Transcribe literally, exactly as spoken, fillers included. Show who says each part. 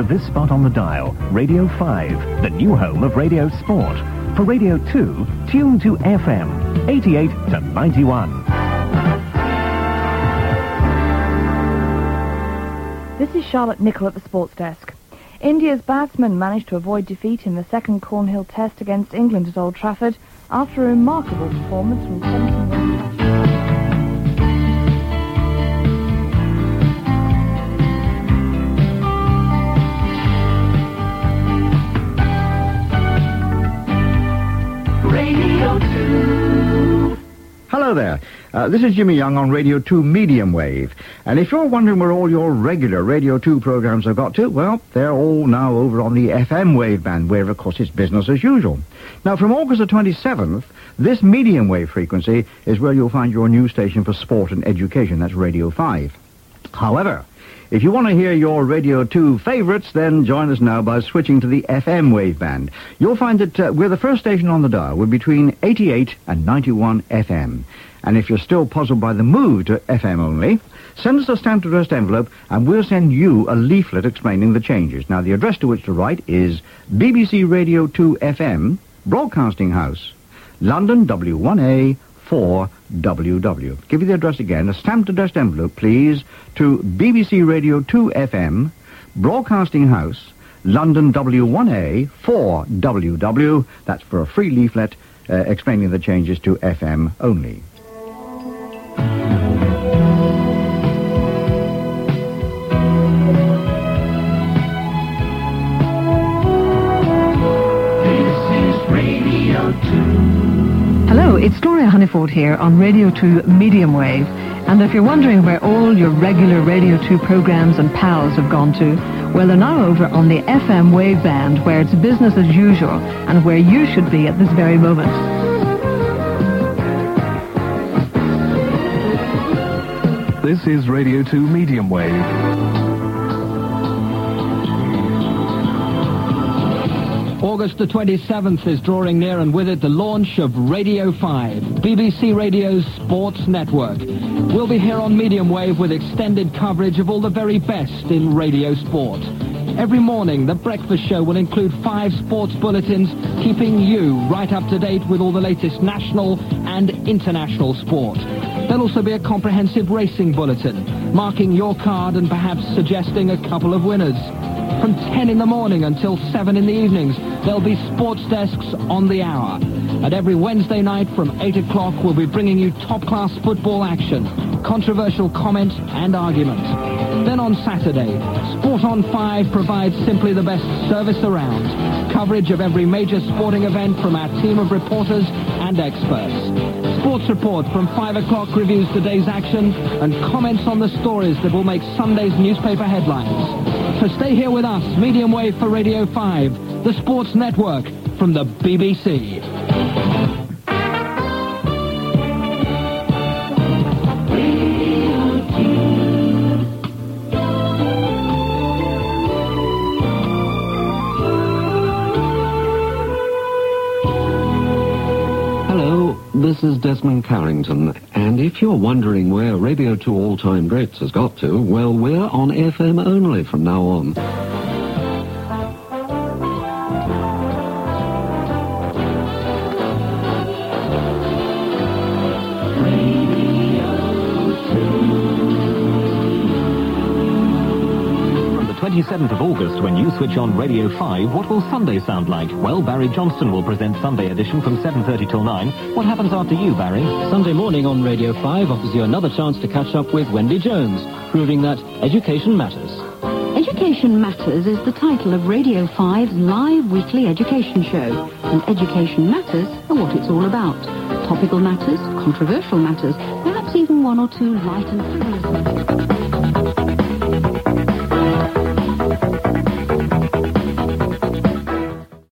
Speaker 1: this spot on the dial, Radio five, the new home of Radio Sport. For Radio two, tune to F M, eighty-eight to ninety-one.
Speaker 2: This is Charlotte Nichol at the Sports Desk. India's batsmen managed to avoid defeat in the second Cornhill Test against England at Old Trafford after a remarkable performance from seventeen-run
Speaker 3: Radio two.
Speaker 4: Hello there. Uh, this is Jimmy Young on Radio two Medium Wave. And if you're wondering where all your regular Radio two programs have got to, well, they're all now over on the F M wave band, where, of course, it's business as usual. Now, from August the twenty-seventh, this medium wave frequency is where you'll find your new station for sport and education. That's Radio five. However, if you want to hear your Radio two favourites, then join us now by switching to the F M wave band. You'll find that uh, we're the first station on the dial. We're between eighty-eight and ninety-one F M. And if you're still puzzled by the move to F M only, send us a stamped addressed envelope and we'll send you a leaflet explaining the changes. Now, the address to which to write is B B C Radio two F M, Broadcasting House, London W one A four W W. Give you the address again, a stamped addressed envelope, please, to B B C Radio two F M, Broadcasting House, London W one A four W W. That's for a free leaflet uh, explaining the changes to F M only.
Speaker 5: Hello, it's Gloria Honeyford here on Radio two Medium Wave. And if you're wondering where all your regular Radio two programs and pals have gone to, well, they're now over on the F M wave band, where it's business as usual and where you should be at this very moment.
Speaker 1: This is Radio two Medium Wave.
Speaker 6: August the twenty-seventh is drawing near, and with it the launch of Radio five, B B C Radio's sports network. We'll be here on Medium Wave with extended coverage of all the very best in radio sport. Every morning, the breakfast show will include five sports bulletins, keeping you right up to date with all the latest national and international sport. There'll also be a comprehensive racing bulletin, marking your card and perhaps suggesting a couple of winners. From ten in the morning until seven in the evenings, there'll be sports desks on the hour. And every Wednesday night from eight o'clock, we'll be bringing you top-class football action, controversial comment and argument. Then on Saturday, Sport on five provides simply the best service around. Coverage of every major sporting event from our team of reporters and experts. Sports Report from five o'clock reviews the day's action and comments on the stories that will make Sunday's newspaper headlines. So stay here with us, Medium Wave for Radio five, the sports network from the B B C.
Speaker 7: This is Desmond Carrington, and if you're wondering where Radio two All-Time Greats has got to, well, we're on F M only from now on.
Speaker 1: twenty-seventh of August, when you switch on Radio five, what will Sunday sound like? Well, Barry Johnston will present Sunday edition from seven thirty till nine. What happens after you, Barry?
Speaker 8: Sunday morning on Radio five offers you another chance to catch up with Wendy Jones, proving that education matters.
Speaker 9: Education Matters is the title of Radio five's live weekly education show, and education matters are what it's all about. Topical matters, controversial matters, perhaps even one or two light and frivolous matters.